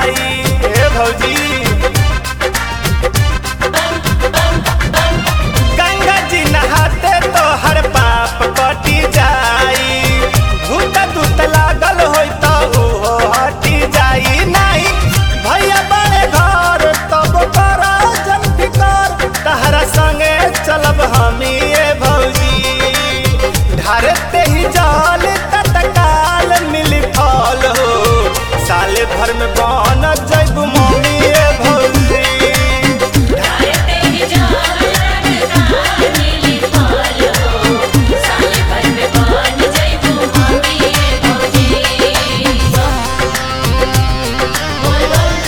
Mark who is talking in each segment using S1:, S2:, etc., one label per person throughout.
S1: जाई हे भौजी। गंगा जी नहाते तो हर पाप कटी जाई, भूत दूत लागल होई तो उहो हटी जाई। नहीं भैया बड़े घर तब करा जन फिकर, तहरा संगे चलब हमी ए भौजी। ढारते ही जल तत्काल मिली फल हो, साले भर में बन जैबू मम्मी ए भौजी।
S2: ढारते ही जल तत्काल मिली फल हो, साले भर में बन जैबू मम्मी ए भौजी। बोल बम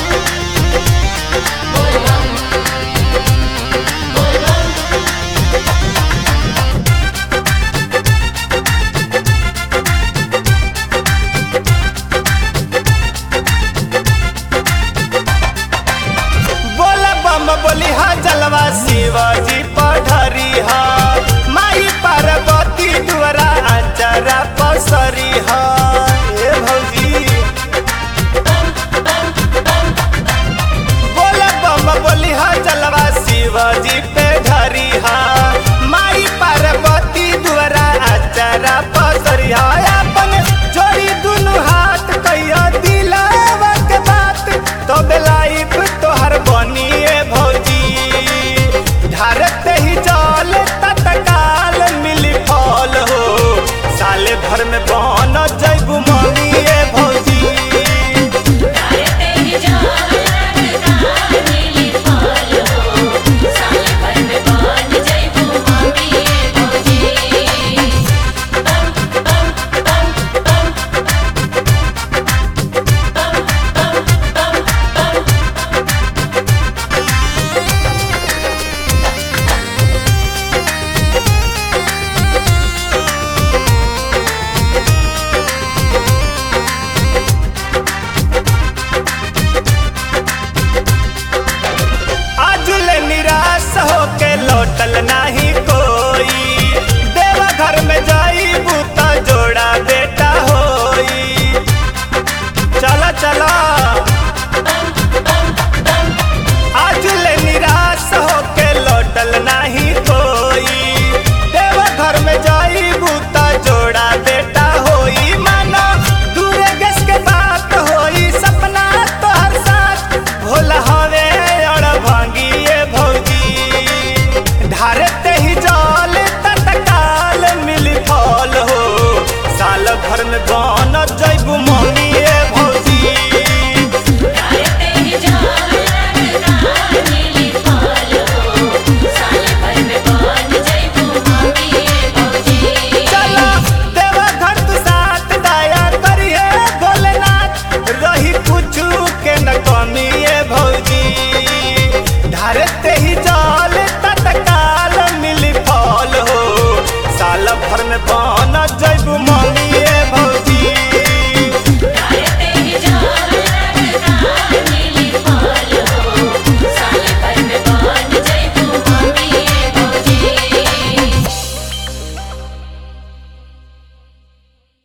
S2: बोल बम बोल बम।
S1: बोला बम बोली हा जलवा शिवाजी पढ़री हा, माई पार्वती द्वारा अचरा पसरी हा ए भौजी। बोला बम बोली हा जलवा शिवाजी पे धरी हा, माई पार्वती द्वारा अचरा पसरी हा। अपन जोड़ी दुनु हाथ कहिया दिलावा के बात, तो बेलाइफ तोहर बनिए भौजी। ढारते ही जल तत्काल मिली फल हो, साले भर में बन जैबू मम्मी ए भौजी।
S2: ढारते ही जल तत्काल मिली फल हो, साले भर में बन जैबू मम्मी ए भौजी। बम बम बम बम बम बम बम।
S1: आज ले निराश होके लौटल नहीं कोई, देवा घर में जाइबू त जोड़ा बेटा होई। चला चला आज ले निराश होके लौटल नहीं कोई, देवा घर में जाइबू त जोड़ा बेटा होई। मानो दूरे गस के बात होई, सपना तोहर साथ भोला हवे और भांगिए भौजी। ढारते ही जल तत्काल मिली फल हो, साल भर में बन जैबू मम्मी ए भौजी।
S2: ढारते ही जल तत्काल मिली फल हो, साले भर में बन जैबू मम्मी ए भौजी।
S1: चला देवा घर तू साथ दया करिए भोलेनाथ, रही कुछ के न कमी ए भौजी। ढारते ही जल तत्काल मिली फल हो, साल भर में बन